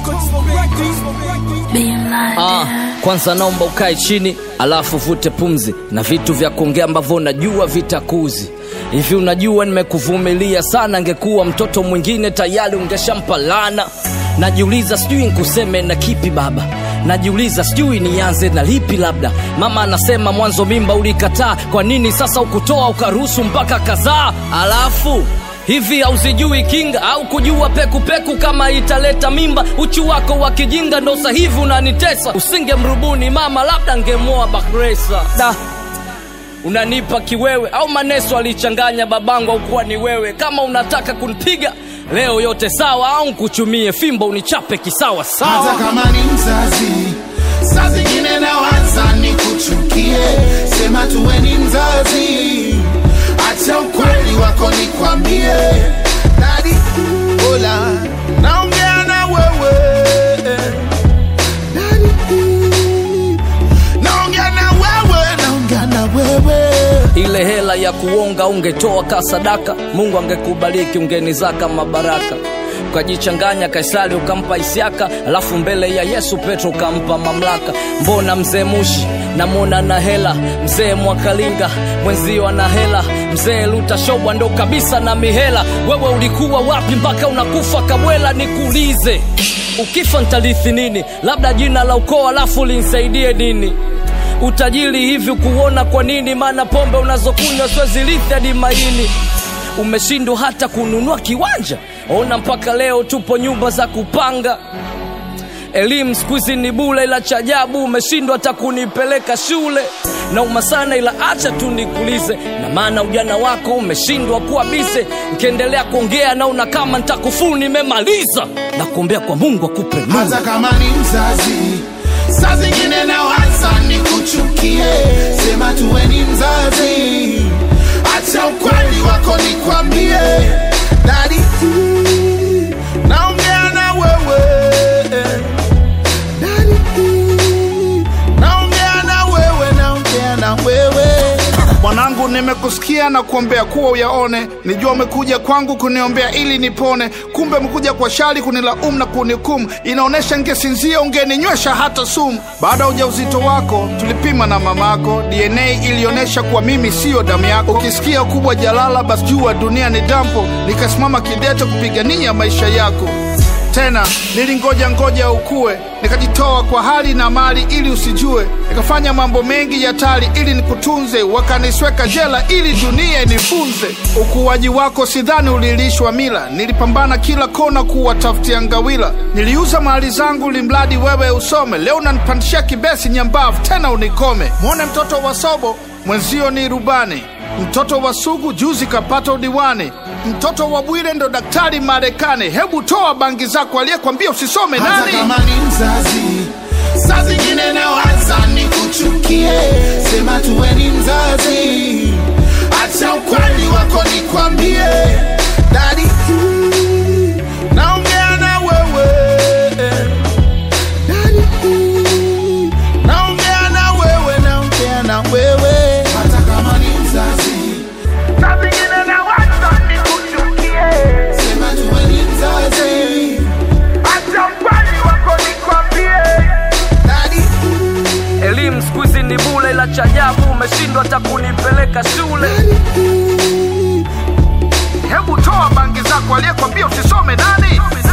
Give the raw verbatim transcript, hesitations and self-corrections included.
Ah, kwanza naomba ukae chini, alafu vute pumzi na vitu vya kuongea ambavyo najua vitakuzi. Hivi unajua nimekuvumilia sana, ngekuwa mtoto mwingine tayari ungeshampa lana. Najiuliza sijui nikuseme na kipi baba, najiuliza sijui nianze na lipi labda. Mama anasema mwanzo mimba ulikataa, kwa nini sasa ukutoa ukaruhusu mpaka kazaa? Alafu hivi hausijui kinga au kujua peku peku kama italeta mimba? Uchu wako wa kijinga ndo sasa hivi unanitesa. Usingemrubuni mama labda ngemoa Bakresa. Da, unanipa kiwewe au maneso alichanganya babangu au kuwa ni wewe? Kama unataka kunipiga leo yote sawa, au kuchumie fimbo unichape kisawa sawa. Hata kama ni mzazi, saa zingine nawaza nikuchukie. Sema tuwe ni mzazi, acha ukweli wako nikwambie. Daddy, hola, naongea na wewe. Daddy, naongea na wewe, naongea na wewe. Ile hela ya kuonga ungetoa ka sadaka, Mungu angekubariki ungeniza kama baraka. Ukajichanganya Kaisari ukampa Isiaka, alafu mbele ya Yesu Petro ukampa mamlaka. Mbona mzee Mushi namwona na hela, mzee Mwakalinga mwenzio na hela, mzee Luta Shobwa ndo kabisa na mihela. Wewe ulikuwa wapi mpaka unakufa kabwela? Nikuulize, ukifa nitarithi nini? Labda jina la ukoo, alafu linsaidie nini? Utajiri hivi kuona kwa nini? Maana pombe unazokunywa siwezi rithi hadi maini. Umeshindwa hata kununua kiwanja, ona mpaka leo tupo nyumba za kupanga. Elimu sikuizi ni bure, ila cha ajabu umeshindwa hata kunipeleka shule. Na umasana ila acha tu nikulize, na maana ujana wako umeshindwa kuwa bize. Nikiendelea kuongea na una kama nitakufuru nimemaliza. Na kuombea kwa Mungu akupe nuru. Hata kama ni mzazi, saa zingine nawaza nikuchukie. Sema tuwe ni mzazi, acha ukweli wako nikwambie. Daddy, naongea na wewe. Daddy, naongea na wewe, naongea na wewe. Mwanangu, nimekusikia na kuombea kuwa uyaone. Nijua umekuja kwangu kuniombea ili nipone, kumbe umekuja kwa shari kunilaumu na kunihukumu. Inaonesha ningesinzia ungeninywesha hata sumu. Baada ya ujauzito wako tulipima na mamako, D N A ilionesha kuwa mimi sio damu yako. Ukisikia ukubwa jalala basi jua dunia ni dampo. Nikasimama kidete kupigania maisha yako. Tena nilingoja ngoja ukue, nikajitoa kwa hali na mali ili usijue. Nikafanya mambo mengi ya tali ili nikutunze, wakanisweka jela ili dunia inifunze. Ukuaji wako sidhani ulilishwa mila, nilipambana kila kona kuwatafutia ngawila. Niliuza mali zangu limradi wewe usome, leo unanipandishia kibesi nyambavu tena unikome. Muone mtoto wa Sobo mwenzio ni rubani, mtoto wa Sugu juzi kapata udiwani, mtoto wa Bwire ndo daktari Marekani. Hebu toa bangi zako, aliyekwambia usisome nani? Hata kama ni mzazi, saa zingine nawaza nikuchukie. Sema tuwe ni mzazi, acha ukweli wako nikwambie. Daddy, naongea na wewe. Daddy, naongea na wewe, naongea na wewe. Hata kama ni mzazi, saa zingine nawaza nikuchukie. Sema tuwe ni mzazi, acha ukweli wako nikwambie. Daddy, elimu sikuizi ni bure, ila cha ajabu umeshindwa hata kunipeleka shule. hebu toa bangi zako, aliyekwambia usisome nani?